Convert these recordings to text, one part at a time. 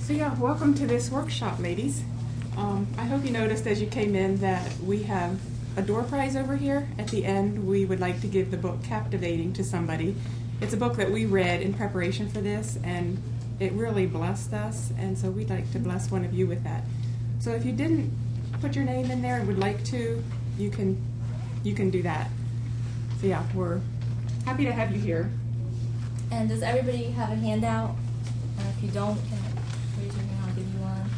So yeah, welcome to this workshop, ladies. I hope you noticed as you came in that we have a door prize over here. At the end, we would like to give the book Captivating to somebody. It's a book that we read in preparation for this, and it really blessed us, and so we'd like to bless one of you with that. So if you didn't put your name in there and would like to, you can do that. So yeah, we're happy to have you here. And does everybody have a handout? If you don't, can raise your hand, I'll give you one.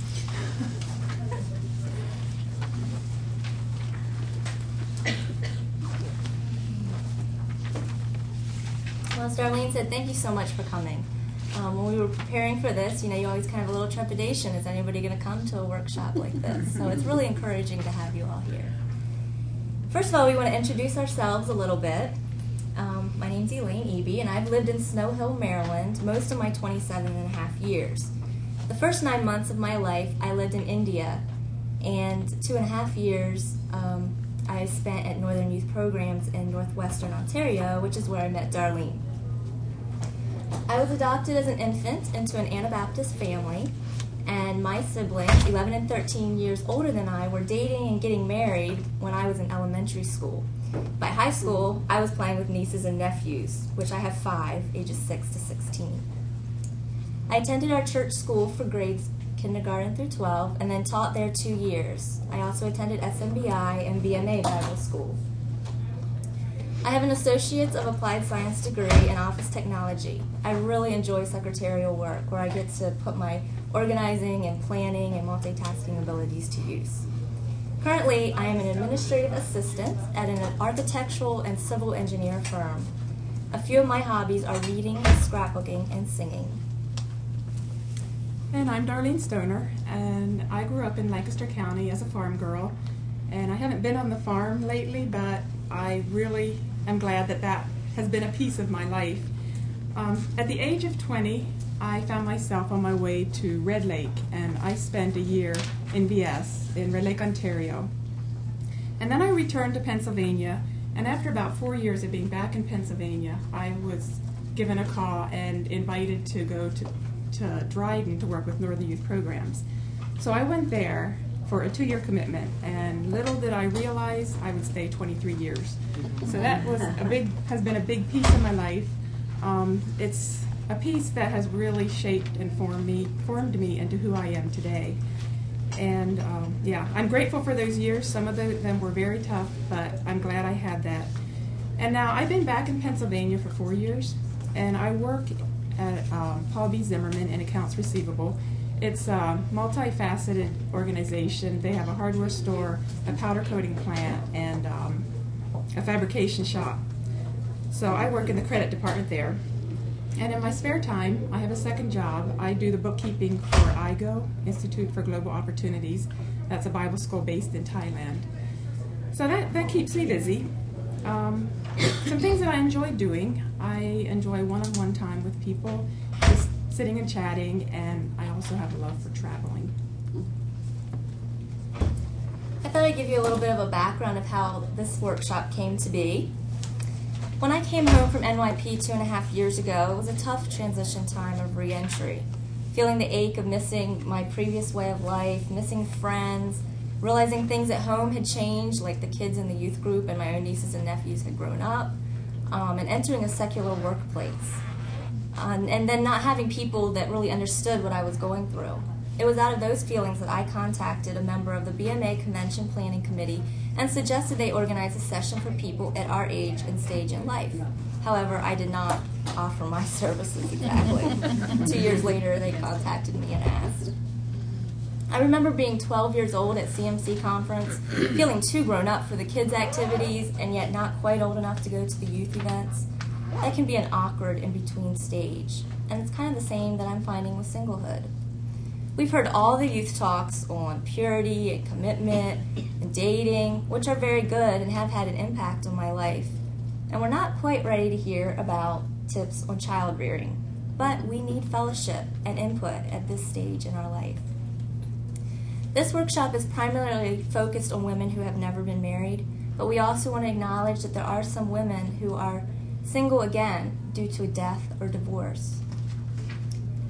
Well, as Darlene said, thank you so much for coming. When we were preparing for this, you always kind of have a little trepidation. Is anybody going to come to a workshop like this? So it's really encouraging to have you all here. First of all, we want to introduce ourselves a little bit. My name's Elaine Eby, and I've lived in Snow Hill, Maryland most of my 27 and a half years. The first 9 months of my life, I lived in India, and 2.5 years I spent at Northern Youth Programs in Northwestern Ontario, which is where I met Darlene. I was adopted as an infant into an Anabaptist family, and my siblings, 11 and 13 years older than I, were dating and getting married when I was in elementary school. By high school, I was playing with nieces and nephews, which I have 5, ages 6 to 16. I attended our church school for grades kindergarten through 12, and then taught there 2 years. I also attended SMBI and BMA Bible School. I have an Associate's of Applied Science degree in Office Technology. I really enjoy secretarial work, where I get to put my organizing and planning and multitasking abilities to use. Currently, I am an administrative assistant at an architectural and civil engineer firm. A few of my hobbies are reading, scrapbooking, and singing. And I'm Darlene Stoner, and I grew up in Lancaster County as a farm girl. And I haven't been on the farm lately, but I really am glad that that has been a piece of my life. At the age of 20, I found myself on my way to Red Lake, and I spent a year in BS in Red Lake, Ontario. And then I returned to Pennsylvania, and after about 4 years of being back in Pennsylvania, I was given a call and invited to go to Dryden to work with Northern Youth Programs. So I went there for a 2-year commitment, and little did I realize I would stay 23 years. So that has been a big piece of my life. It's a piece that has really shaped and formed me into who I am today. And yeah, I'm grateful for those years. Some of them were very tough, but I'm glad I had that. And now I've been back in Pennsylvania for 4 years, and I work at Paul B. Zimmerman in Accounts Receivable. It's a multifaceted organization. They have a hardware store, a powder coating plant, and a fabrication shop. So I work in the credit department there. And in my spare time, I have a second job. I do the bookkeeping for IGO, Institute for Global Opportunities. That's a Bible school based in Thailand. So that keeps me busy. Some things that I enjoy doing. I enjoy one-on-one time with people, just sitting and chatting, and I also have a love for traveling. I thought I'd give you a little bit of a background of how this workshop came to be. When I came home from NYP 2.5 years ago, it was a tough transition time of re-entry. Feeling the ache of missing my previous way of life, missing friends, realizing things at home had changed, like the kids in the youth group and my own nieces and nephews had grown up, and entering a secular workplace. And then not having people that really understood what I was going through. It was out of those feelings that I contacted a member of the BMA Convention Planning Committee and suggested they organize a session for people at our age and stage in life. However, I did not offer my services exactly. 2 years later, they contacted me and asked. I remember being 12 years old at CMC conference, feeling too grown up for the kids' activities and yet not quite old enough to go to the youth events. That can be an awkward in-between stage, and it's kind of the same that I'm finding with singlehood. We've heard all the youth talks on purity and commitment and dating, which are very good and have had an impact on my life. And we're not quite ready to hear about tips on child rearing, but we need fellowship and input at this stage in our life. This workshop is primarily focused on women who have never been married, but we also want to acknowledge that there are some women who are single again due to a death or divorce.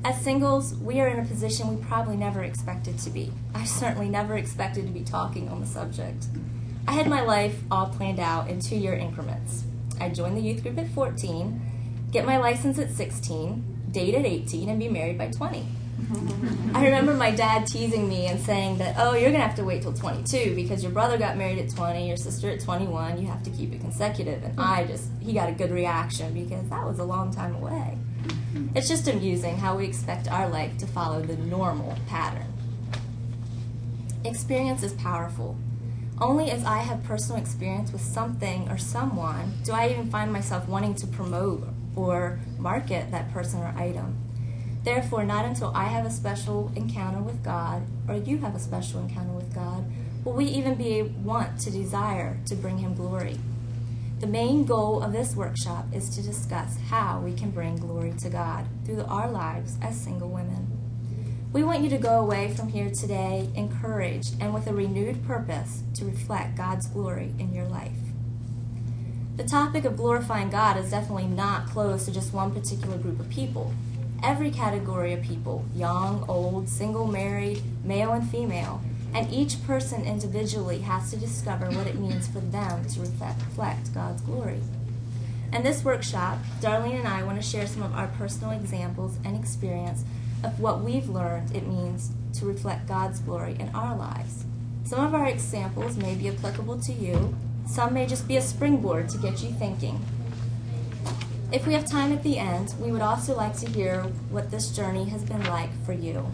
As singles, we are in a position we probably never expected to be. I certainly never expected to be talking on the subject. I had my life all planned out in 2-year increments. I joined the youth group at 14, get my license at 16, date at 18, and be married by 20. I remember my dad teasing me and saying that, oh, you're going to have to wait till 22 because your brother got married at 20, your sister at 21, you have to keep it consecutive. And he got a good reaction because that was a long time away. It's just amusing how we expect our life to follow the normal pattern. Experience is powerful. Only as I have personal experience with something or someone do I even find myself wanting to promote or market that person or item. Therefore, not until I have a special encounter with God, or you have a special encounter with God, will we even want to desire to bring Him glory. The main goal of this workshop is to discuss how we can bring glory to God through our lives as single women. We want you to go away from here today encouraged and with a renewed purpose to reflect God's glory in your life. The topic of glorifying God is definitely not closed to just one particular group of people. Every category of people, young, old, single, married, male and female, and each person individually has to discover what it means for them to reflect God's glory. In this workshop, Darlene and I want to share some of our personal examples and experience of what we've learned it means to reflect God's glory in our lives. Some of our examples may be applicable to you. Some may just be a springboard to get you thinking. If we have time at the end, we would also like to hear what this journey has been like for you.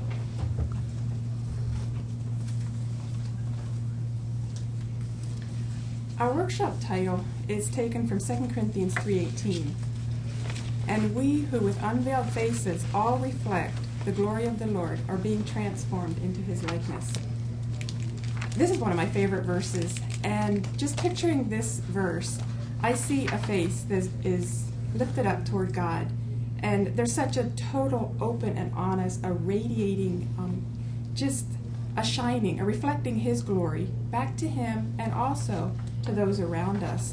Our workshop title is taken from 2 Corinthians 3:18. And we who with unveiled faces all reflect the glory of the Lord are being transformed into His likeness. This is one of my favorite verses, and just picturing this verse, I see a face that is lifted up toward God, and there's such a total, open, and honest, a radiating, just a shining, a reflecting His glory back to Him and also to those around us.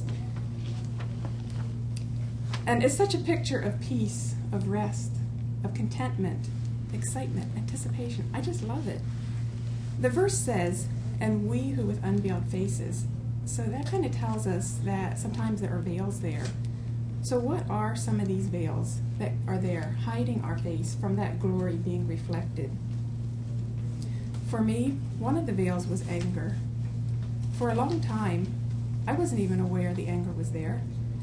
And it's such a picture of peace, of rest, of contentment, excitement, anticipation. I just love it. The verse says, and we who with unveiled faces. So that kind of tells us that sometimes there are veils there. So what are some of these veils that are there, hiding our face from that glory being reflected? For me, one of the veils was anger. For a long time, I wasn't even aware the anger was there.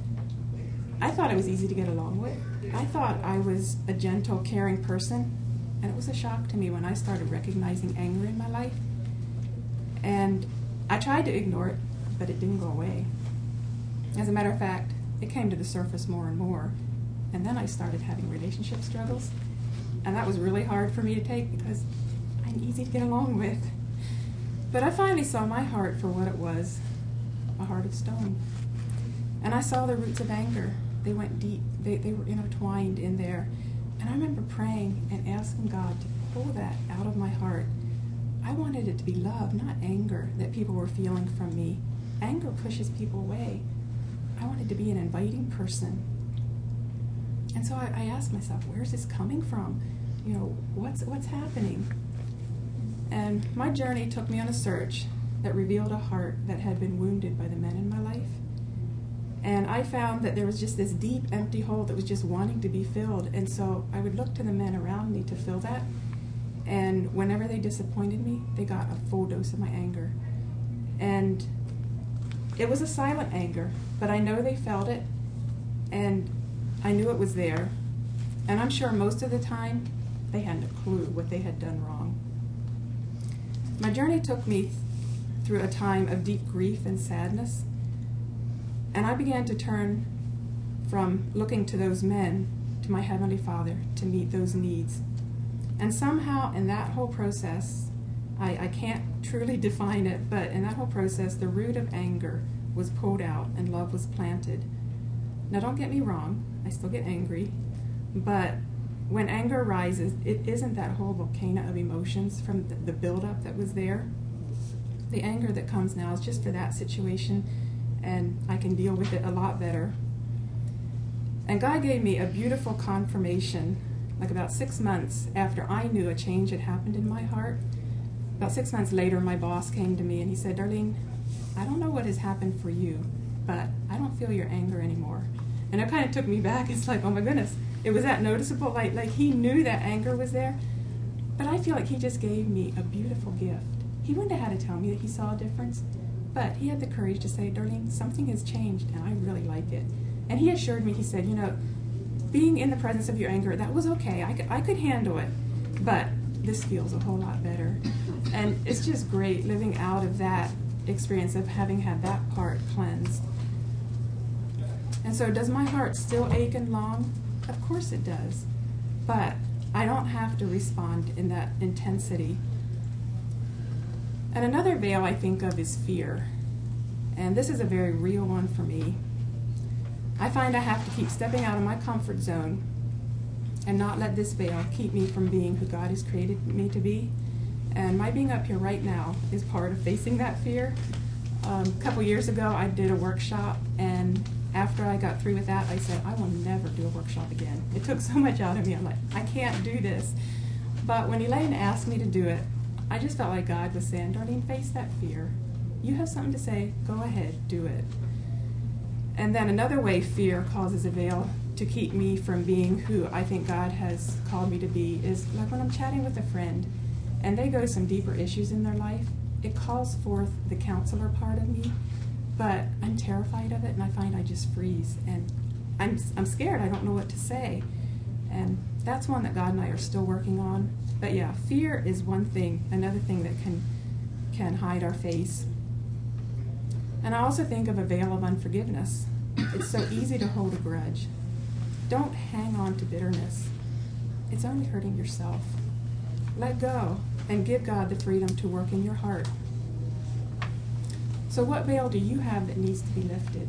I thought it was easy to get along with. I thought I was a gentle, caring person, and it was a shock to me when I started recognizing anger in my life. And I tried to ignore it, but it didn't go away. As a matter of fact, it came to the surface more and more. And then I started having relationship struggles. And that was really hard for me to take because I'm easy to get along with. But I finally saw my heart for what it was, a heart of stone. And I saw the roots of anger. They went deep. They were intertwined in there. And I remember praying and asking God to pull that out of my heart. I wanted it to be love, not anger that people were feeling from me. Anger pushes people away. I wanted to be an inviting person. And so I asked myself, where's this coming from? You know, what's happening? And my journey took me on a search that revealed a heart that had been wounded by the men in my life. And I found that there was just this deep, empty hole that was just wanting to be filled. And so I would look to the men around me to fill that. And whenever they disappointed me, they got a full dose of my anger. And it was a silent anger, but I know they felt it, and I knew it was there. And I'm sure most of the time, they hadn't a clue what they had done wrong. My journey took me through a time of deep grief and sadness, and I began to turn from looking to those men to my Heavenly Father to meet those needs. And somehow in that whole process, I can't truly define it, but in that whole process, the root of anger was pulled out and love was planted. Now don't get me wrong, I still get angry, but when anger rises, it isn't that whole volcano of emotions from the buildup that was there. The anger that comes now is just for that situation, and I can deal with it a lot better. And God gave me a beautiful confirmation like about 6 months after I knew a change had happened in my heart, about 6 months later, my boss came to me and he said, Darlene, I don't know what has happened for you, but I don't feel your anger anymore. And it kind of took me back. It's like, oh my goodness, it was that noticeable. Like he knew that anger was there, but I feel like he just gave me a beautiful gift. He wouldn't have had to tell me that he saw a difference, but he had the courage to say, Darlene, something has changed and I really like it. And he assured me, he said, being in the presence of your anger, that was okay. I could handle it, but this feels a whole lot better. And it's just great living out of that experience of having had that part cleansed. And so does my heart still ache and long? Of course it does. But I don't have to respond in that intensity. And another veil I think of is fear. And this is a very real one for me. I find I have to keep stepping out of my comfort zone and not let this veil keep me from being who God has created me to be. And my being up here right now is part of facing that fear. A couple years ago, I did a workshop, and after I got through with that, I said, I will never do a workshop again. It took so much out of me. I'm like, I can't do this. But when Elaine asked me to do it, I just felt like God was saying, Darlene, face that fear. You have something to say, go ahead, do it. And then another way fear causes a veil to keep me from being who I think God has called me to be is like when I'm chatting with a friend and they go to some deeper issues in their life, it calls forth the counselor part of me, but I'm terrified of it and I find I just freeze and I'm scared. I don't know what to say. And that's one that God and I are still working on. But yeah, fear is one thing, another thing that can hide our face. And I also think of a veil of unforgiveness. It's so easy to hold a grudge. Don't hang on to bitterness. It's only hurting yourself. Let go and give God the freedom to work in your heart. So what veil do you have that needs to be lifted?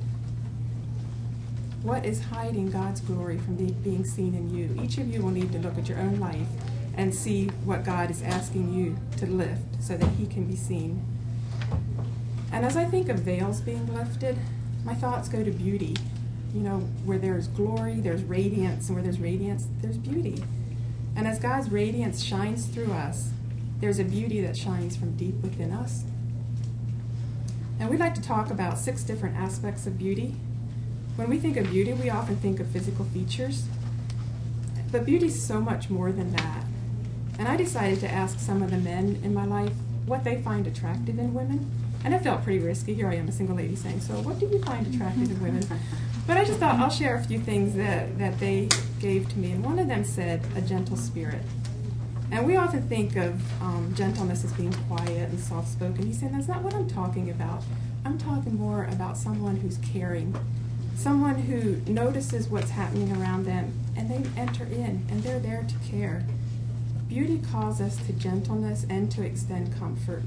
What is hiding God's glory from being seen in you? Each of you will need to look at your own life and see what God is asking you to lift so that he can be seen. And as I think of veils being lifted, my thoughts go to beauty. Where there's glory, there's radiance, and where there's radiance, there's beauty. And as God's radiance shines through us, there's a beauty that shines from deep within us. And we'd like to talk about 6 different aspects of beauty. When we think of beauty, we often think of physical features. But beauty is so much more than that. And I decided to ask some of the men in my life what they find attractive in women. And it felt pretty risky. Here I am, a single lady, saying, so what do you find attractive in women? But I just thought I'll share a few things that they gave to me. And one of them said, a gentle spirit. And we often think of gentleness as being quiet and soft-spoken. He said, that's not what I'm talking about. I'm talking more about someone who's caring, someone who notices what's happening around them, and they enter in, and they're there to care. Beauty calls us to gentleness and to extend comfort.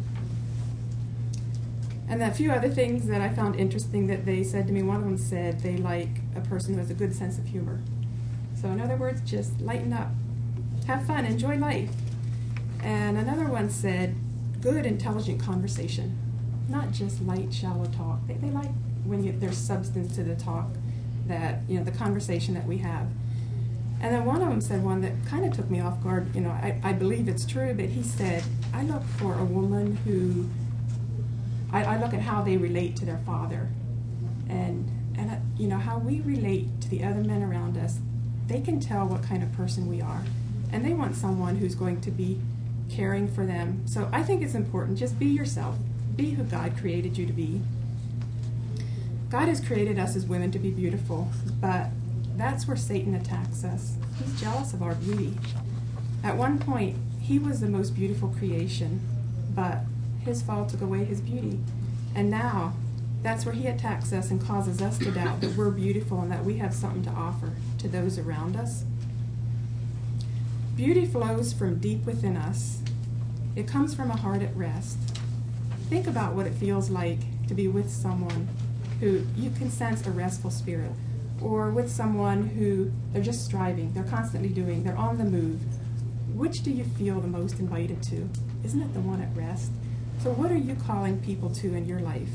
And a few other things that I found interesting that they said to me, one of them said they like a person who has a good sense of humor. So in other words, just lighten up, have fun, enjoy life. And another one said good, intelligent conversation, not just light, shallow talk. They like when there's substance to the talk, that, the conversation that we have. And then one of them said one that kind of took me off guard. I believe it's true, but he said, I look for a woman who, I look at how they relate to their father. And how we relate to the other men around us, they can tell what kind of person we are. And they want someone who's going to be caring for them. So I think it's important, just be yourself. Be who God created you to be. God has created us as women to be beautiful, but that's where Satan attacks us. He's jealous of our beauty. At one point, he was the most beautiful creation, but his fall took away his beauty. And now, that's where he attacks us and causes us to doubt that we're beautiful and that we have something to offer to those around us. Beauty flows from deep within us. It comes from a heart at rest. Think about what it feels like to be with someone who you can sense a restful spirit, or with someone who they're just striving, they're constantly doing, they're on the move. Which do you feel the most invited to? Isn't it the one at rest? So what are you calling people to in your life?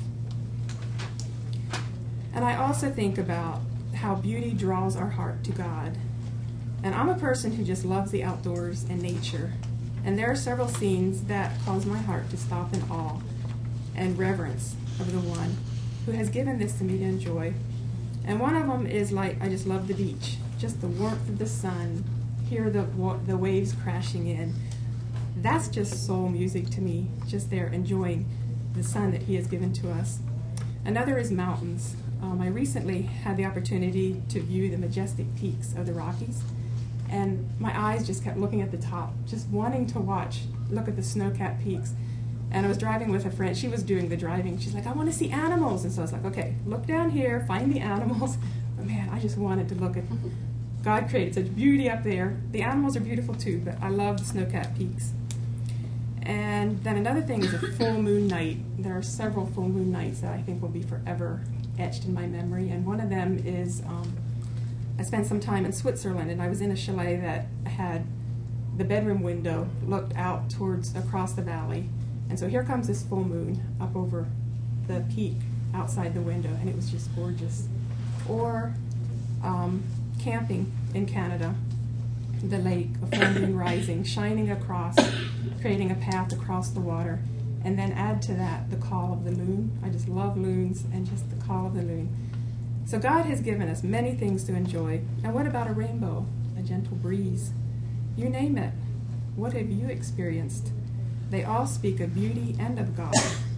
And I also think about how beauty draws our heart to God. And I'm a person who just loves the outdoors and nature. And there are several scenes that cause my heart to stop in awe and reverence of the one who has given this to me to enjoy. And one of them is I just love the beach. Just the warmth of the sun, hear the waves crashing in. That's just soul music to me, just there enjoying the sun that he has given to us. Another is mountains. I recently had the opportunity to view the majestic peaks of the Rockies, and my eyes just kept looking at the top, just wanting to look at the snow-capped peaks. And I was driving with a friend. She was doing the driving. She's like, I want to see animals. And so I was like, okay, look down here, find the animals. But man, I just wanted to look at God created such beauty up there. The animals are beautiful too, but I love the snow-capped peaks. And then another thing is a full moon night. There are several full moon nights that I think will be forever etched in my memory. And one of them is I spent some time in Switzerland, and I was in a chalet that had the bedroom window looked out across the valley. And so here comes this full moon up over the peak outside the window, and it was just gorgeous. Or camping in Canada, the lake, a full moon rising, shining across, creating a path across the water. And then add to that the call of the loon. I just love loons and just the call of the loon. So God has given us many things to enjoy. And what about a rainbow, a gentle breeze? You name it. What have you experienced? They all speak of beauty and of God.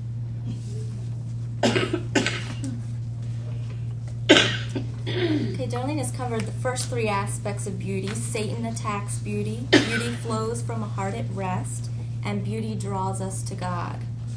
Okay, Darlene has covered the first three aspects of beauty. Satan attacks beauty. Beauty flows from a heart at rest. And beauty draws us to God.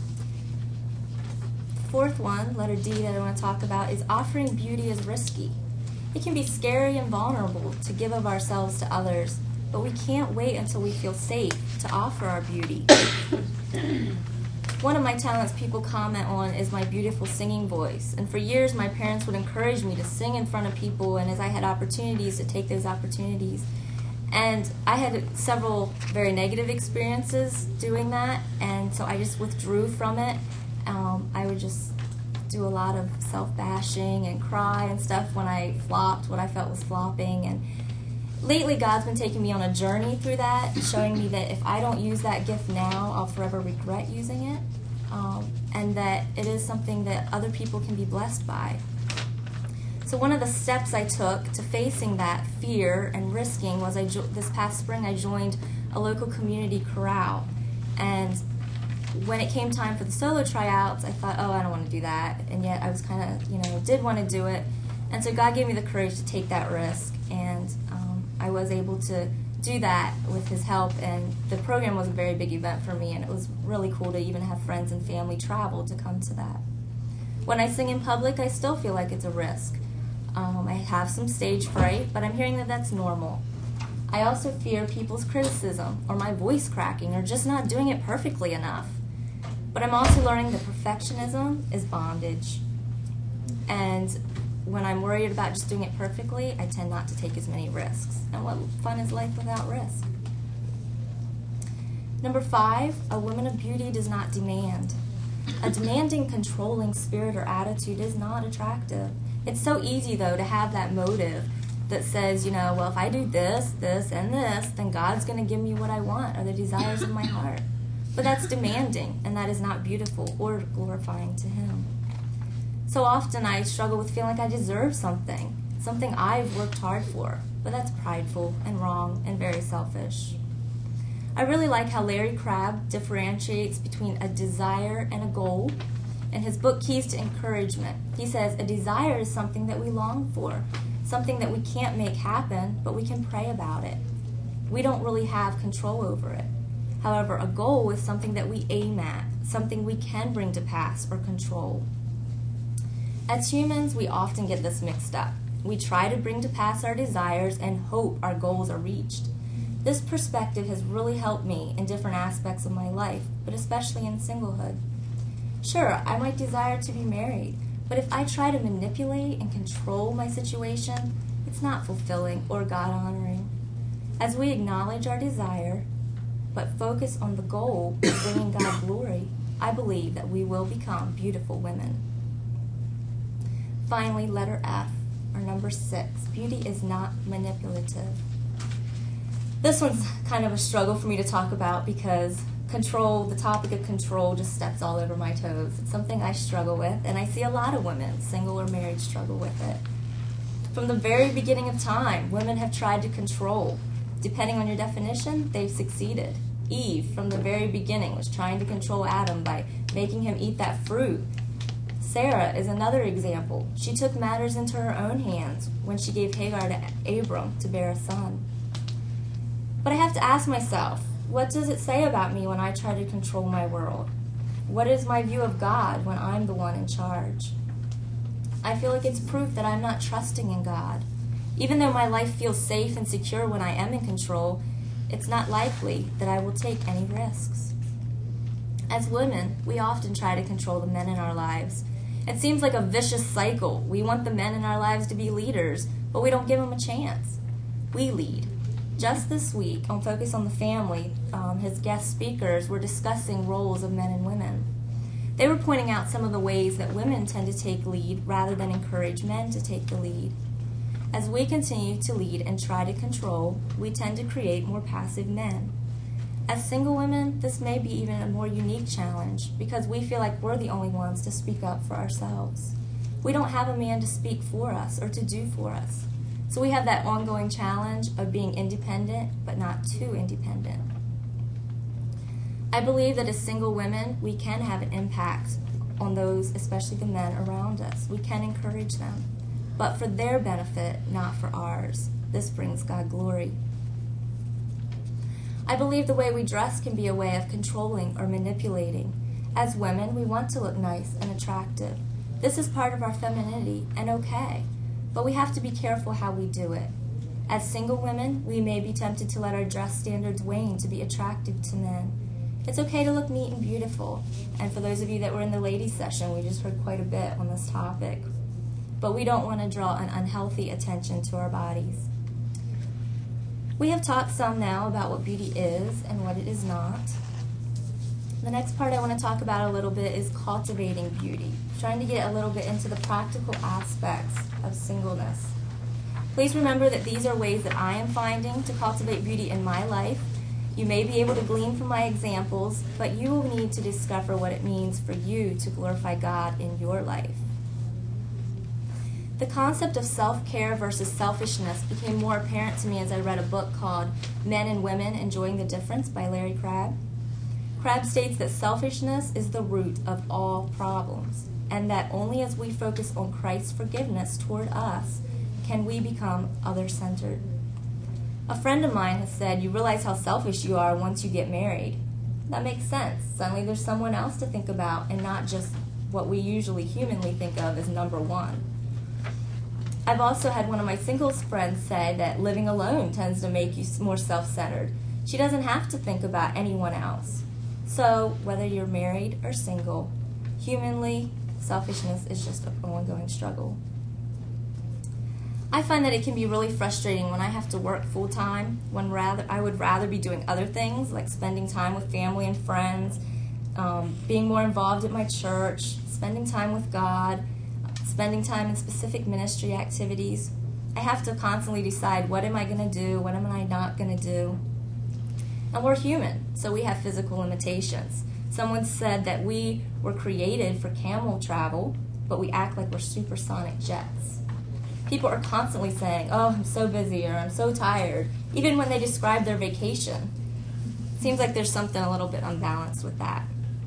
The fourth one, letter D, that I want to talk about is offering beauty is risky. It can be scary and vulnerable to give of ourselves to others, but we can't wait until we feel safe to offer our beauty. One of my talents people comment on is my beautiful singing voice. And for years, my parents would encourage me to sing in front of people, and as I had opportunities, to take those opportunities. And I had several very negative experiences doing that, and so I just withdrew from it. I would just do a lot of self-bashing and cry and stuff when I flopped, what I felt was flopping. And lately, God's been taking me on a journey through that, showing me that if I don't use that gift now, I'll forever regret using it, and that it is something that other people can be blessed by. So one of the steps I took to facing that fear and risking was this past spring I joined a local community chorale. And when it came time for the solo tryouts, I thought, oh, I don't want to do that. And yet I was kind of, did want to do it. And so God gave me the courage to take that risk. And I was able to do that with his help. And the program was a very big event for me. And it was really cool to even have friends and family travel to come to that. When I sing in public, I still feel like it's a risk. I have some stage fright, but I'm hearing that that's normal. I also fear people's criticism, or my voice cracking, or just not doing it perfectly enough. But I'm also learning that perfectionism is bondage. And when I'm worried about just doing it perfectly, I tend not to take as many risks. And what fun is life without risk? Number 5, a woman of beauty does not demand. A demanding, controlling spirit or attitude is not attractive. It's so easy, though, to have that motive that says, well, if I do this, this, and this, then God's going to give me what I want, or the desires of my heart. But that's demanding, and that is not beautiful or glorifying to him. So often I struggle with feeling like I deserve something I've worked hard for, but that's prideful and wrong and very selfish. I really like how Larry Crabb differentiates between a desire and a goal. In his book, Keys to Encouragement, he says, a desire is something that we long for, something that we can't make happen, but we can pray about it. We don't really have control over it. However, a goal is something that we aim at, something we can bring to pass or control. As humans, we often get this mixed up. We try to bring to pass our desires and hope our goals are reached. This perspective has really helped me in different aspects of my life, but especially in singlehood. Sure, I might desire to be married, but if I try to manipulate and control my situation, it's not fulfilling or God-honoring. As we acknowledge our desire, but focus on the goal of bringing God glory, I believe that we will become beautiful women. Finally, letter F, or number 6, beauty is not manipulative. This one's kind of a struggle for me to talk about because the topic of control just steps all over my toes. It's something I struggle with, and I see a lot of women, single or married, struggle with it. From the very beginning of time, women have tried to control. Depending on your definition, they've succeeded. Eve, from the very beginning, was trying to control Adam by making him eat that fruit. Sarah is another example. She took matters into her own hands when she gave Hagar to Abram to bear a son. But I have to ask myself, what does it say about me when I try to control my world? What is my view of God when I'm the one in charge? I feel like it's proof that I'm not trusting in God. Even though my life feels safe and secure when I am in control, it's not likely that I will take any risks. As women, we often try to control the men in our lives. It seems like a vicious cycle. We want the men in our lives to be leaders, but we don't give them a chance. We lead. Just this week, on Focus on the Family, his guest speakers were discussing roles of men and women. They were pointing out some of the ways that women tend to take lead rather than encourage men to take the lead. As we continue to lead and try to control, we tend to create more passive men. As single women, this may be even a more unique challenge because we feel like we're the only ones to speak up for ourselves. We don't have a man to speak for us or to do for us. So we have that ongoing challenge of being independent, but not too independent. I believe that as single women, we can have an impact on those, especially the men around us. We can encourage them, but for their benefit, not for ours. This brings God glory. I believe the way we dress can be a way of controlling or manipulating. As women, we want to look nice and attractive. This is part of our femininity and okay, but we have to be careful how we do it. As single women, we may be tempted to let our dress standards wane to be attractive to men. It's okay to look neat and beautiful, and for those of you that were in the ladies' session, we just heard quite a bit on this topic. But we don't want to draw an unhealthy attention to our bodies. We have talked some now about what beauty is and what it is not. The next part I want to talk about a little bit is cultivating beauty, trying to get a little bit into the practical aspects of singleness. Please remember that these are ways that I am finding to cultivate beauty in my life. You may be able to glean from my examples, but you will need to discover what it means for you to glorify God in your life. The concept of self-care versus selfishness became more apparent to me as I read a book called Men and Women Enjoying the Difference by Larry Crabb. Crabb states that selfishness is the root of all problems, and that only as we focus on Christ's forgiveness toward us can we become other-centered. A friend of mine has said, you realize how selfish you are once you get married. That makes sense. Suddenly there's someone else to think about and not just what we usually humanly think of as number one. I've also had one of my singles friends say that living alone tends to make you more self-centered. She doesn't have to think about anyone else. So, whether you're married or single, humanly, selfishness is just an ongoing struggle. I find that it can be really frustrating when I have to work full-time, when I would rather be doing other things, like spending time with family and friends, being more involved at my church, spending time with God, spending time in specific ministry activities. I have to constantly decide, what am I going to do, what am I not going to do? And we're human, so we have physical limitations. Someone said that we were created for camel travel, but we act like we're supersonic jets. People are constantly saying, oh, I'm so busy, or I'm so tired, even when they describe their vacation. It seems like there's something a little bit unbalanced with that.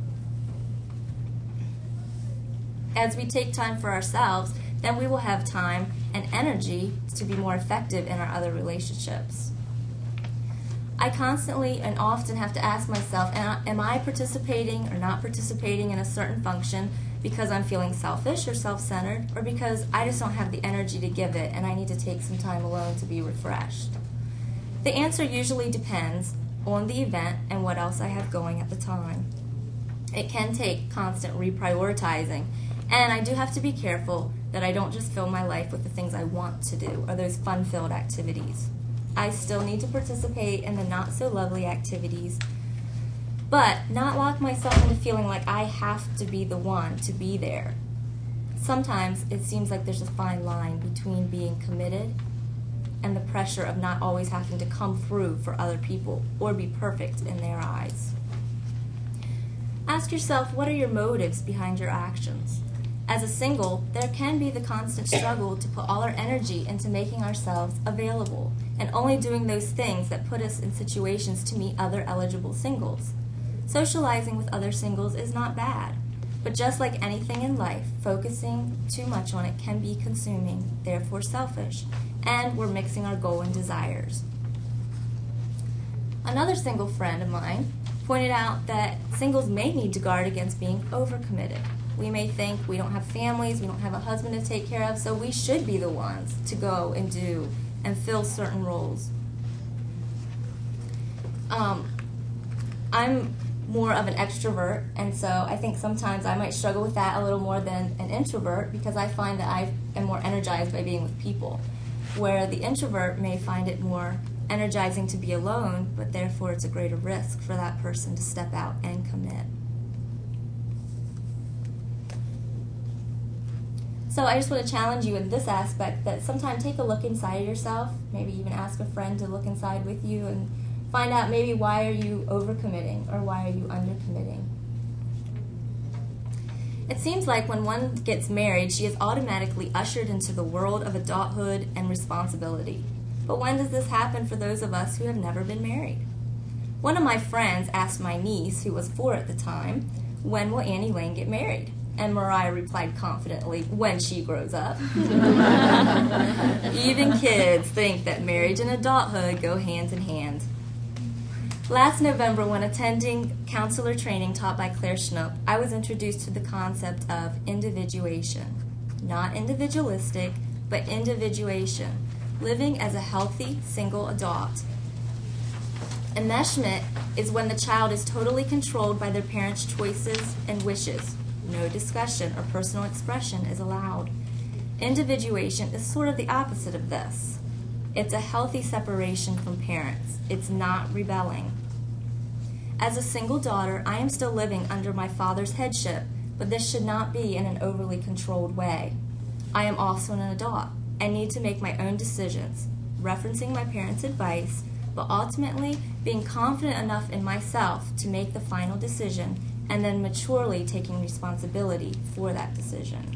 As we take time for ourselves, then we will have time and energy to be more effective in our other relationships. I constantly and often have to ask myself, am I participating or not participating in a certain function because I'm feeling selfish or self-centered, or because I just don't have the energy to give it and I need to take some time alone to be refreshed? The answer usually depends on the event and what else I have going at the time. It can take constant reprioritizing, and I do have to be careful that I don't just fill my life with the things I want to do or those fun-filled activities. I still need to participate in the not-so-lovely activities, but not lock myself into feeling like I have to be the one to be there. Sometimes it seems like there's a fine line between being committed and the pressure of not always having to come through for other people or be perfect in their eyes. Ask yourself, what are your motives behind your actions? As a single, there can be the constant struggle to put all our energy into making ourselves available and only doing those things that put us in situations to meet other eligible singles. Socializing with other singles is not bad, but just like anything in life, focusing too much on it can be consuming, therefore selfish, and we're mixing our goal and desires. Another single friend of mine pointed out that singles may need to guard against being overcommitted. We may think we don't have families, we don't have a husband to take care of, so we should be the ones to go and do and fill certain roles. I'm more of an extrovert, and so I think sometimes I might struggle with that a little more than an introvert because I find that I am more energized by being with people, where the introvert may find it more energizing to be alone, but therefore it's a greater risk for that person to step out and commit. So I just want to challenge you in this aspect that sometimes take a look inside yourself, maybe even ask a friend to look inside with you and find out maybe why are you overcommitting or why are you undercommitting. It seems like when one gets married, she is automatically ushered into the world of adulthood and responsibility. But when does this happen for those of us who have never been married? One of my friends asked my niece, who was 4 at the time, when will Annie Lane get married? And Mariah replied confidently, when she grows up. Even kids think that marriage and adulthood go hand in hand. Last November, when attending counselor training taught by Claire Schnupp, I was introduced to the concept of individuation. Not individualistic, but individuation. Living as a healthy, single adult. Enmeshment is when the child is totally controlled by their parents' choices and wishes. No discussion or personal expression is allowed. Individuation is sort of the opposite of this. It's a healthy separation from parents. It's not rebelling. As a single daughter, I am still living under my father's headship, but this should not be in an overly controlled way. I am also an adult and need to make my own decisions, referencing my parents' advice, but ultimately being confident enough in myself to make the final decision and then maturely taking responsibility for that decision.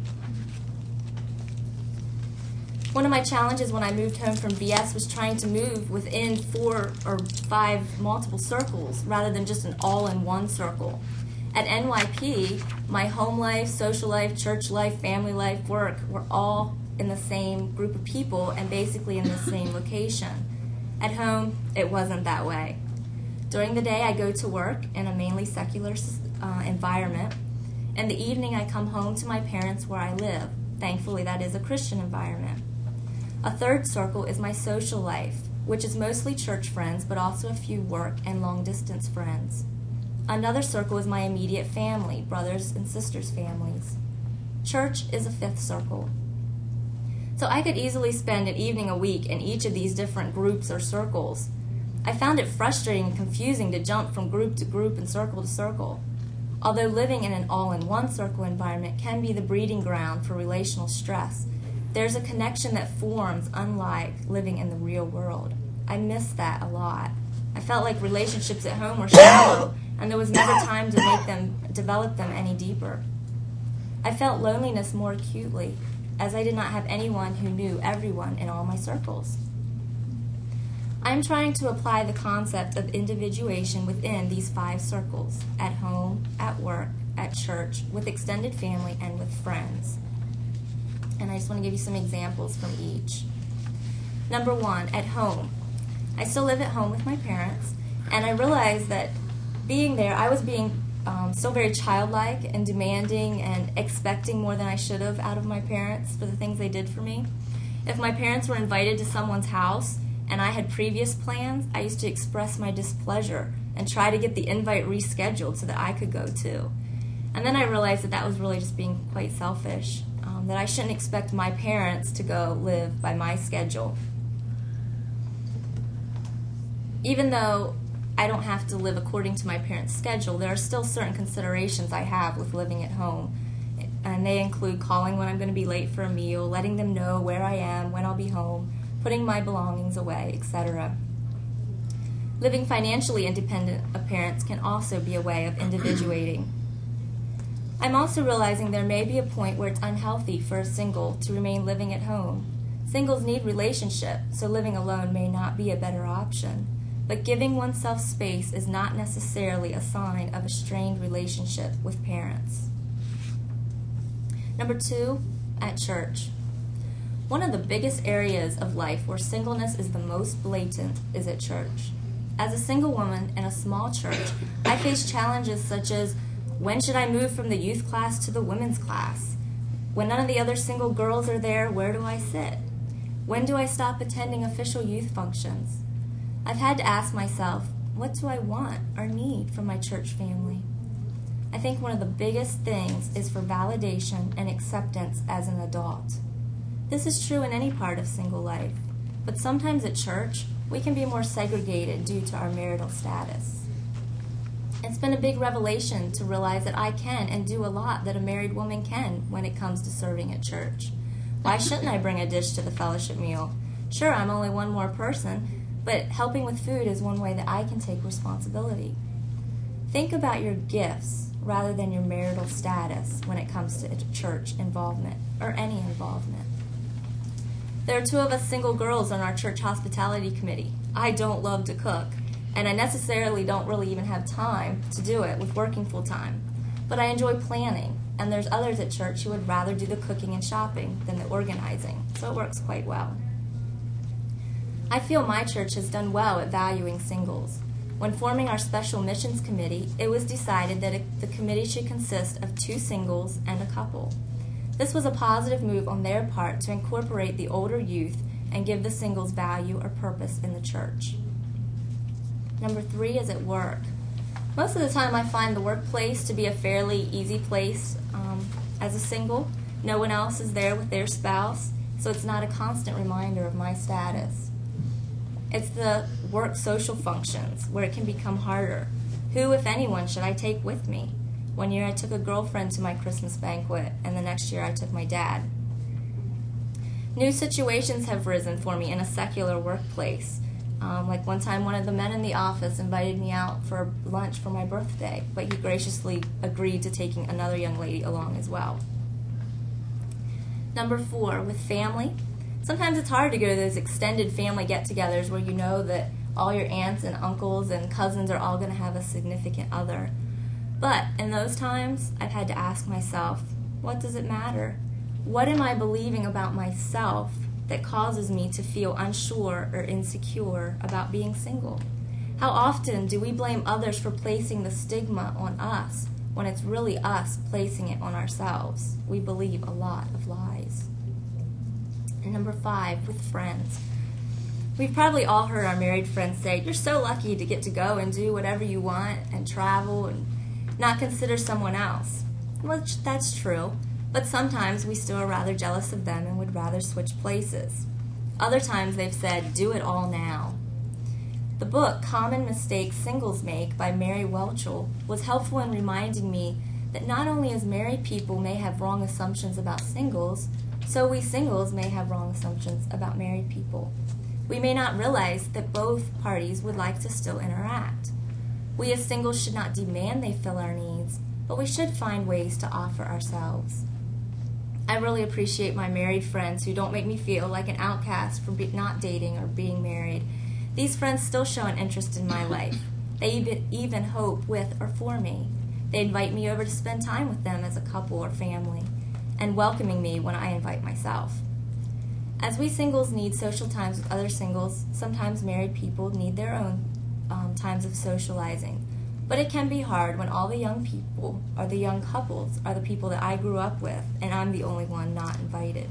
One of my challenges when I moved home from VS was trying to move within 4 or 5 multiple circles rather than just an all-in-one circle. At NYP, my home life, social life, church life, family life, work were all in the same group of people and basically in the same location. At home, it wasn't that way. During the day, I go to work in a mainly secular environment. In the evening, I come home to my parents where I live. Thankfully, that is a Christian environment. A third circle is my social life, which is mostly church friends, but also a few work and long-distance friends. Another circle is my immediate family, brothers and sisters' families. Church is a 5th circle. So I could easily spend an evening a week in each of these different groups or circles. I found it frustrating and confusing to jump from group to group and circle to circle. Although living in an all-in-one circle environment can be the breeding ground for relational stress, there's a connection that forms unlike living in the real world. I missed that a lot. I felt like relationships at home were shallow, and there was never time to develop them any deeper. I felt loneliness more acutely, as I did not have anyone who knew everyone in all my circles. I'm trying to apply the concept of individuation within these 5 circles, at home, at work, at church, with extended family, and with friends. And I just want to give you some examples from each. Number 1, at home. I still live at home with my parents, and I realized that being there, I was being still very childlike and demanding and expecting more than I should have out of my parents for the things they did for me. If my parents were invited to someone's house and I had previous plans, I used to express my displeasure and try to get the invite rescheduled so that I could go too. And then I realized that that was really just being quite selfish, that I shouldn't expect my parents to go live by my schedule. Even though I don't have to live according to my parents' schedule, there are still certain considerations I have with living at home. And they include calling when I'm going to be late for a meal, letting them know where I am, when I'll be home, putting my belongings away, etc. Living financially independent of parents can also be a way of individuating. I'm also realizing there may be a point where it's unhealthy for a single to remain living at home. Singles need relationship, so living alone may not be a better option. But giving oneself space is not necessarily a sign of a strained relationship with parents. Number 2, at church. One of the biggest areas of life where singleness is the most blatant is at church. As a single woman in a small church, I face challenges such as, when should I move from the youth class to the women's class? When none of the other single girls are there, where do I sit? When do I stop attending official youth functions? I've had to ask myself, what do I want or need from my church family? I think one of the biggest things is for validation and acceptance as an adult. This is true in any part of single life, but sometimes at church, we can be more segregated due to our marital status. It's been a big revelation to realize that I can and do a lot that a married woman can when it comes to serving at church. Why shouldn't I bring a dish to the fellowship meal? Sure, I'm only one more person, but helping with food is one way that I can take responsibility. Think about your gifts rather than your marital status when it comes to church involvement or any involvement. There are 2 of us single girls on our church hospitality committee. I don't love to cook, and I necessarily don't really even have time to do it with working full-time. But I enjoy planning, and there's others at church who would rather do the cooking and shopping than the organizing, so it works quite well. I feel my church has done well at valuing singles. When forming our special missions committee, it was decided that the committee should consist of 2 singles and a couple. This was a positive move on their part to incorporate the older youth and give the singles value or purpose in the church. Number 3 is at work. Most of the time I find the workplace to be a fairly easy place as a single. No one else is there with their spouse, so it's not a constant reminder of my status. It's the work social functions where it can become harder. Who, if anyone, should I take with me? One year I took a girlfriend to my Christmas banquet, and the next year I took my dad. New situations have risen for me in a secular workplace. Like one time one of the men in the office invited me out for lunch for my birthday, but he graciously agreed to taking another young lady along as well. Number 4, with family. Sometimes it's hard to go to those extended family get-togethers where you know that all your aunts and uncles and cousins are all going to have a significant other. But in those times, I've had to ask myself, what does it matter? What am I believing about myself that causes me to feel unsure or insecure about being single? How often do we blame others for placing the stigma on us when it's really us placing it on ourselves? We believe a lot of lies. And number 5, with friends. We've probably all heard our married friends say, you're so lucky to get to go and do whatever you want and travel and not consider someone else. Which that's true, but sometimes we still are rather jealous of them and would rather switch places. Other times they've said, do it all now. The book, Common Mistakes Singles Make by Mary Welchel, was helpful in reminding me that not only as married people may have wrong assumptions about singles, so we singles may have wrong assumptions about married people. We may not realize that both parties would like to still interact. We as singles should not demand they fill our needs, but we should find ways to offer ourselves. I really appreciate my married friends who don't make me feel like an outcast for not dating or being married. These friends still show an interest in my life. They even hope with or for me. They invite me over to spend time with them as a couple or family, and welcoming me when I invite myself. As we singles need social times with other singles, sometimes married people need their own times of socializing. But it can be hard when all the young people or the young couples are the people that I grew up with, and I'm the only one not invited.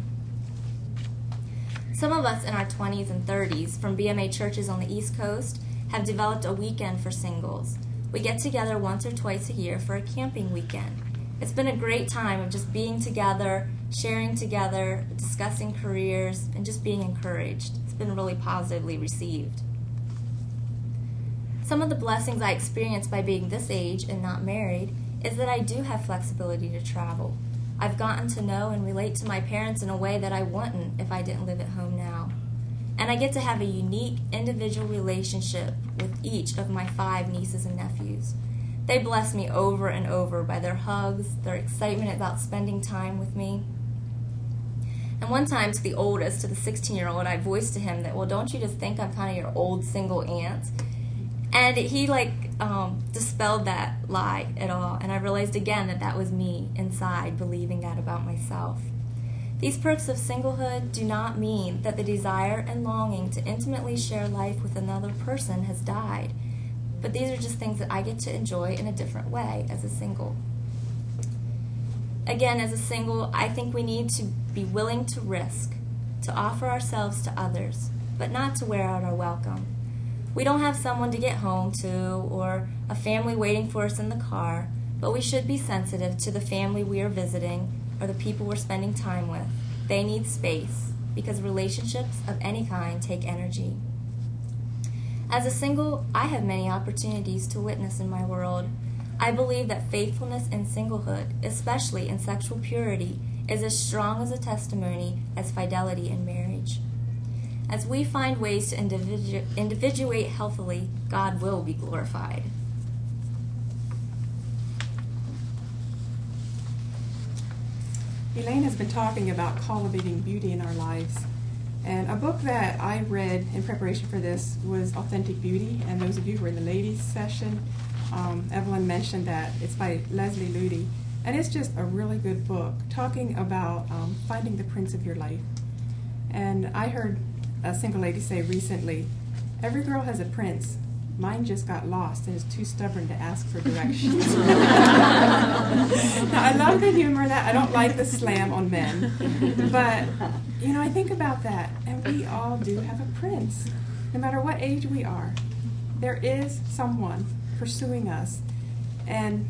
Some of us in our 20s and 30s from BMA churches on the East Coast have developed a weekend for singles. We get together once or twice a year for a camping weekend. It's been a great time of just being together, sharing together, discussing careers, and just being encouraged. It's been really positively received. Some of the blessings I experienced by being this age and not married is that I do have flexibility to travel. I've gotten to know and relate to my parents in a way that I wouldn't if I didn't live at home now. and I get to have a unique individual relationship with each of my 5 nieces and nephews. They bless me over and over by their hugs, their excitement about spending time with me. And one time to the oldest, to the 16-year-old, I voiced to him that, well, don't you just think I'm kind of your old single aunt? And he dispelled that lie at all. And I realized again that that was me inside believing that about myself. These perks of singlehood do not mean that the desire and longing to intimately share life with another person has died. But these are just things that I get to enjoy in a different way as a single. Again, as a single, I think we need to be willing to risk, to offer ourselves to others, but not to wear out our welcome. We don't have someone to get home to or a family waiting for us in the car, but we should be sensitive to the family we are visiting or the people we're spending time with. They need space because relationships of any kind take energy. As a single, I have many opportunities to witness in my world. I believe that faithfulness in singlehood, especially in sexual purity, is as strong as a testimony as fidelity in marriage. As we find ways to individuate healthily, God will be glorified. Elaine has been talking about cultivating beauty in our lives. And a book that I read in preparation for this was Authentic Beauty. And those of you who were in the ladies' session, Evelyn mentioned that it's by Leslie Ludy. And it's just a really good book talking about finding the prince of your life. And I heard a single lady say recently, every girl has a prince. Mine just got lost and is too stubborn to ask for directions. Now, I love the humor of that. I don't like the slam on men. But, I think about that. And we all do have a prince. No matter what age we are, there is someone pursuing us. And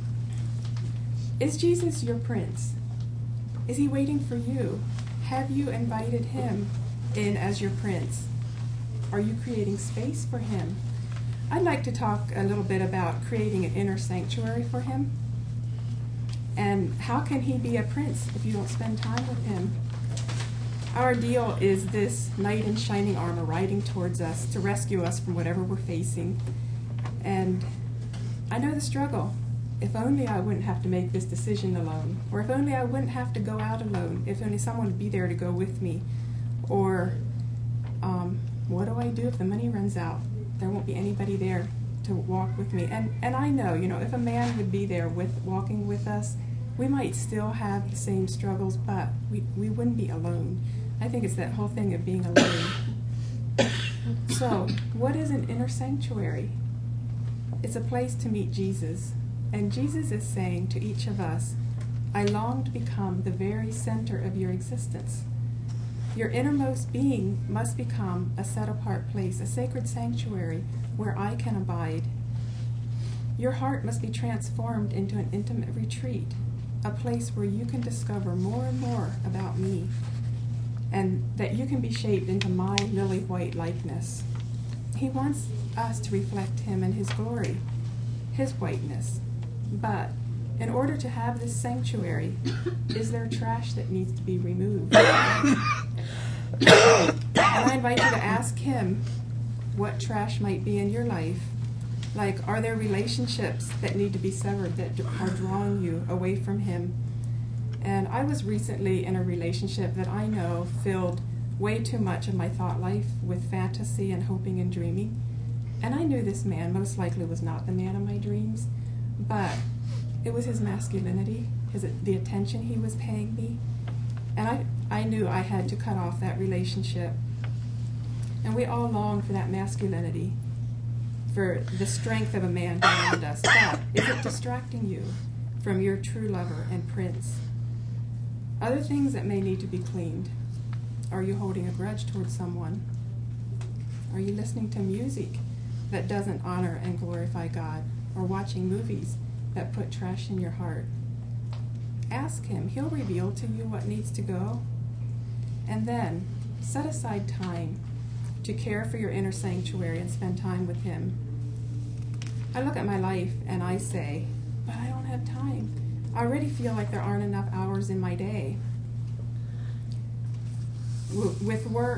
is Jesus your prince? Is he waiting for you? Have you invited him in as your prince? Are you creating space for him? I'd like to talk a little bit about creating an inner sanctuary for him. And how can he be a prince if you don't spend time with him? Our deal is this knight in shining armor riding towards us to rescue us from whatever we're facing. And I know the struggle. If only I wouldn't have to make this decision alone. Or if only I wouldn't have to go out alone. If only someone would be there to go with me. Or what do I do if the money runs out? There won't be anybody there to walk with me. And I know, if a man would be there walking with us, we might still have the same struggles, but we wouldn't be alone. I think it's that whole thing of being alone. So, what is an inner sanctuary? It's a place to meet Jesus. And Jesus is saying to each of us, I long to become the very center of your existence. Your innermost being must become a set-apart place, a sacred sanctuary where I can abide. Your heart must be transformed into an intimate retreat, a place where you can discover more and more about me, and that you can be shaped into my lily white likeness. He wants us to reflect him and his glory, his whiteness. But in order to have this sanctuary, is there trash that needs to be removed? And I invite you to ask him what trash might be in your life. Like, are there relationships that need to be severed that are drawing you away from him? And I was recently in a relationship that I know filled way too much of my thought life with fantasy and hoping and dreaming. And I knew this man most likely was not the man of my dreams, but it was his masculinity, the attention he was paying me. And I knew I had to cut off that relationship. And we all long for that masculinity, for the strength of a man beyond us. But is it distracting you from your true lover and prince? Other things that may need to be cleaned. Are you holding a grudge towards someone? Are you listening to music that doesn't honor and glorify God? Or watching movies that put trash in your heart? Ask him. He'll reveal to you what needs to go. And then set aside time to care for your inner sanctuary and spend time with him. I look at my life and I say, but I don't have time. I already feel like there aren't enough hours in my day. With work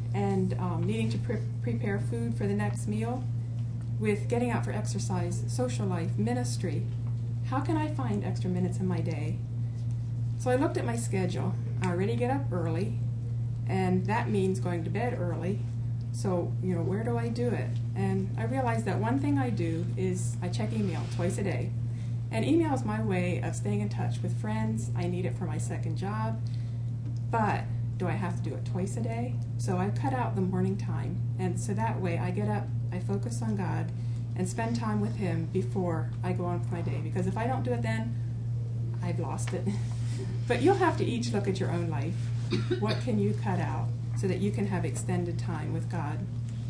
and needing to prepare food for the next meal, with getting out for exercise, social life, ministry. How can I find extra minutes in my day? So I looked at my schedule. I already get up early, and that means going to bed early. So, where do I do it? And I realized that one thing I do is I check email twice a day. And email is my way of staying in touch with friends. I need it for my second job. But do I have to do it twice a day? So I cut out the morning time. And so that way I get up, I focus on God, and spend time with Him before I go on with my day. Because if I don't do it then, I've lost it. But you'll have to each look at your own life. What can you cut out so that you can have extended time with God?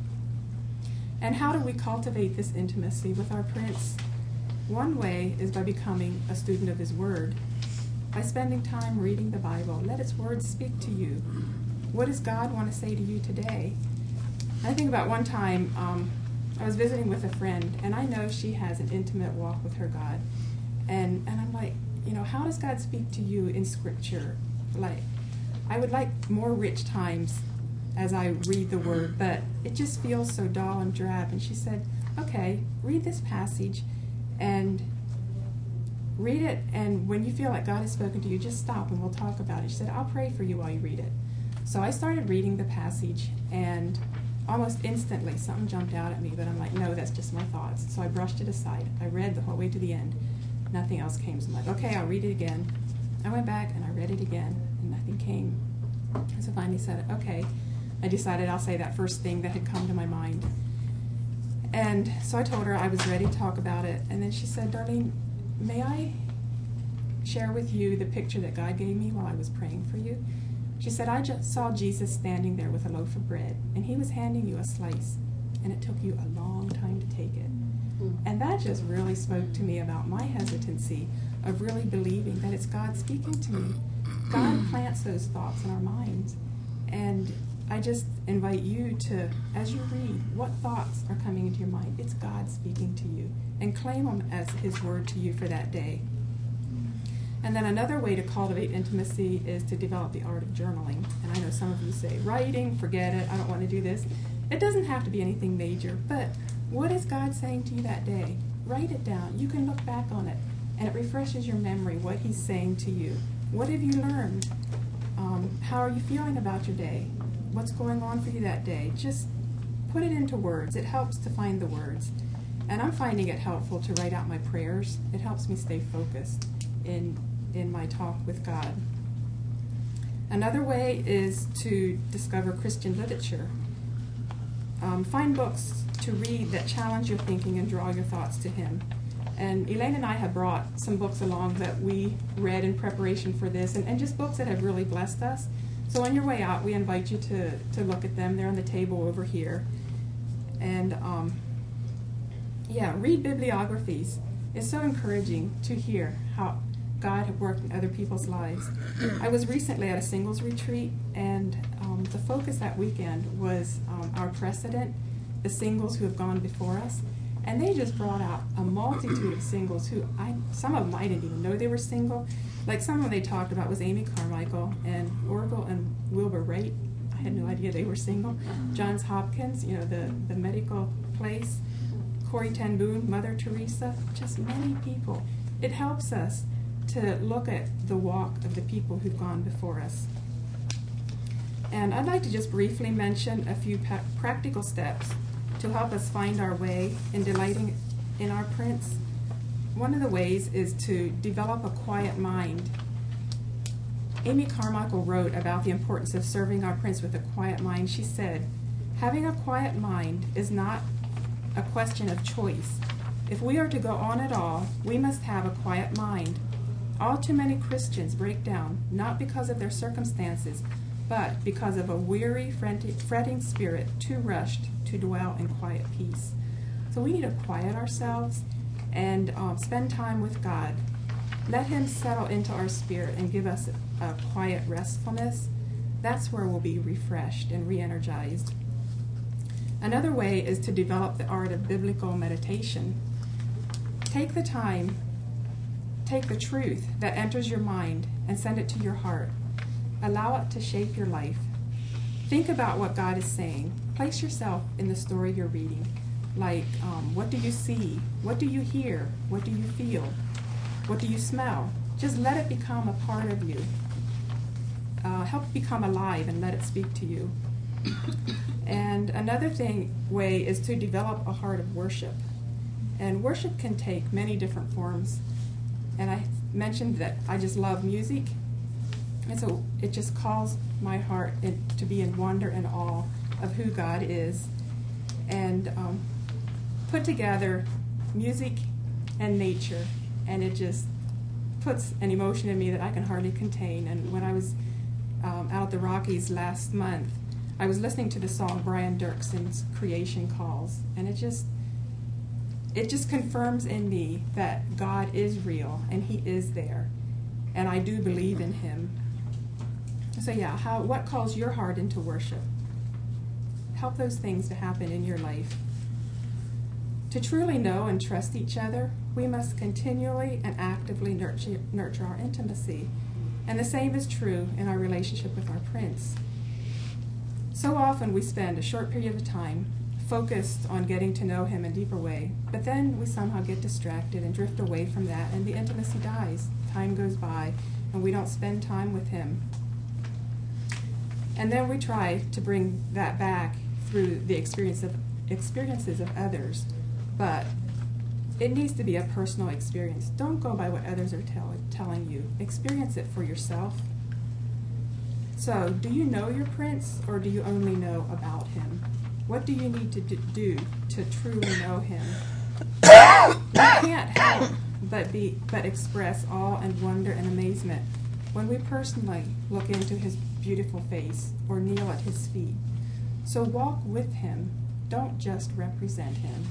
And how do we cultivate this intimacy with our Prince? One way is by becoming a student of His Word, by spending time reading the Bible. Let its words speak to you. What does God want to say to you today? I think about one time I was visiting with a friend, and I know she has an intimate walk with her God. And I'm like, how does God speak to you in Scripture? Like, I would like more rich times as I read the Word, but it just feels so dull and drab. And she said, okay, read this passage and read it, and when you feel like God has spoken to you, just stop and we'll talk about it. She said, I'll pray for you while you read it. So I started reading the passage, and almost instantly something jumped out at me, but I'm like, no, that's just my thoughts. So I brushed it aside. I read the whole way to the end. Nothing else came. So I'm like, okay, I'll read it again. I went back and I read it again, and nothing came. And so finally said, okay, I decided I'll say that first thing that had come to my mind. And so I told her I was ready to talk about it. And then she said, Darlene, may I share with you the picture that God gave me while I was praying for you? She said, I just saw Jesus standing there with a loaf of bread, and He was handing you a slice, and it took you a long time to take it. And that just really spoke to me about my hesitancy of really believing that it's God speaking to me. God plants those thoughts in our minds. And I just invite you to, as you read, what thoughts are coming into your mind? It's God speaking to you. And claim them as His word to you for that day. And then another way to cultivate intimacy is to develop the art of journaling. And I know some of you say, writing, forget it, I don't want to do this. It doesn't have to be anything major, but what is God saying to you that day? Write it down. You can look back on it, and it refreshes your memory, what He's saying to you. What have you learned? How are you feeling about your day? What's going on for you that day? Just put it into words. It helps to find the words. And I'm finding it helpful to write out my prayers. It helps me stay focused in my talk with God. Another way is to discover Christian literature. Find books to read that challenge your thinking and draw your thoughts to Him. And Elaine and I have brought some books along that we read in preparation for this, and just books that have really blessed us. So on your way out, we invite you to look at them. They're on the table over here. And read bibliographies. It's so encouraging to hear how God had worked in other people's lives. I was recently at a singles retreat, and the focus that weekend was our precedent, the singles who have gone before us. And they just brought out a multitude of singles who some of them I didn't even know they were single. Like some of them they talked about was Amy Carmichael and Orville and Wilbur Wright. I had no idea they were single. Johns Hopkins, the medical place. Corrie ten Boom, Mother Teresa, just many people. It helps us to look at the walk of the people who've gone before us. And I'd like to just briefly mention a few practical steps to help us find our way in delighting in our Prince. One of the ways is to develop a quiet mind. Amy Carmichael wrote about the importance of serving our Prince with a quiet mind. She said, having a quiet mind is not a question of choice. If we are to go on at all, we must have a quiet mind. All too many Christians break down, not because of their circumstances, but because of a weary, fretting spirit too rushed to dwell in quiet peace. So we need to quiet ourselves and spend time with God. Let Him settle into our spirit and give us a quiet restfulness. That's where we'll be refreshed and re-energized. Another way is to develop the art of biblical meditation. Take the time, take the truth that enters your mind and send it to your heart. Allow it to shape your life. think about what God is saying. Place yourself in the story you're reading. Like, what do you see? What do you hear? What do you feel? What do you smell? Just let it become a part of you. Help it become alive and let it speak to you. And another way is to develop a heart of worship. And worship can take many different forms. And I mentioned that I just love music. And so it just calls my heart to be in wonder and awe of who God is. And put together music and nature, and it just puts an emotion in me that I can hardly contain. And when I was out at the Rockies last month, I was listening to the song Brian Dirkson's Creation Calls, and it just confirms in me that God is real and He is there, and I do believe in Him. So yeah, what calls your heart into worship? Help those things to happen in your life. To truly know and trust each other, we must continually and actively nurture our intimacy. And the same is true in our relationship with our Prince. So often we spend a short period of time focused on getting to know Him in a deeper way, but then we somehow get distracted and drift away from that, and the intimacy dies. Time goes by, and we don't spend time with Him. And then we try to bring that back through the experiences of others. But it needs to be a personal experience. Don't go by what others are telling you. Experience it for yourself. So, do you know your Prince, or do you only know about Him? What do you need to do to truly know Him? You can't help but express awe and wonder and amazement when we personally look into His beautiful face or kneel at His feet. So walk with Him. Don't just represent Him.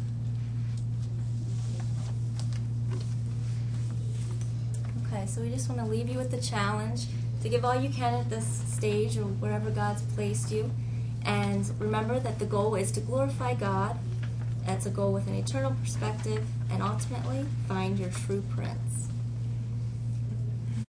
Okay, so we just want to leave you with the challenge to give all you can at this stage or wherever God's placed you. And remember that the goal is to glorify God. That's a goal with an eternal perspective, and ultimately find your true Prince.